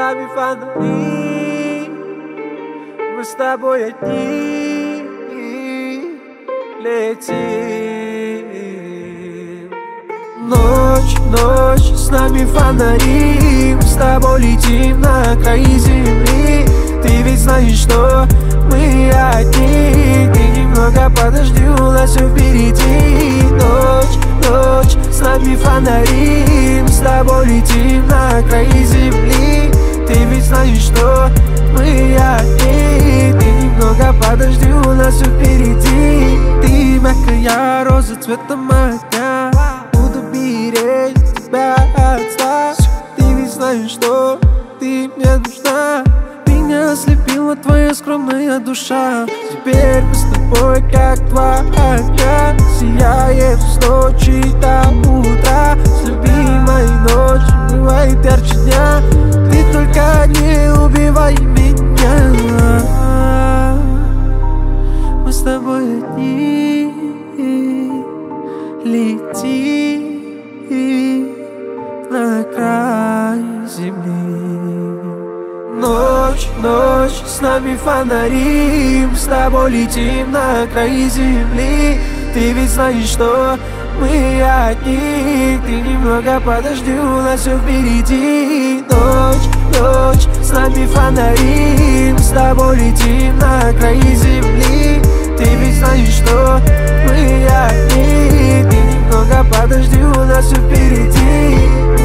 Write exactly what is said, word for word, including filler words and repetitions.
нами фонари, мы с тобой одни летим. Ночь, ночь, с нами фонари, мы с тобой летим на край земли. Ты ведь знаешь, что мы одни. Ты немного подожди, у нас все впереди. Ночь, ночь, с нами фонари, мы с тобой летим на край земли. Ты ведь знаешь, что мы одни. Ты немного подожди, у нас все впереди. Ты мягкая роза цветом огня, буду беречь тебя от зла. Ты ведь знаешь, что ты мне нужна. Меня ослепила твоя скромная душа. Теперь мы с тобой как два огня, сияет с ночи до утра. С любимой ночи бывает ярче дня. Ты только не убивай меня. Мы с тобой одни летим на край земли. Ночь, ночь, с нами фонари, мы с тобой летим на край земли. Ты ведь знаешь, что мы одни. Ты немного подожди, у нас все впереди. Ночь, ночь, с нами фонари, мы с тобой летим на край земли. Ты ведь знаешь, что мы одни. Ты немного подожди, у нас все впереди.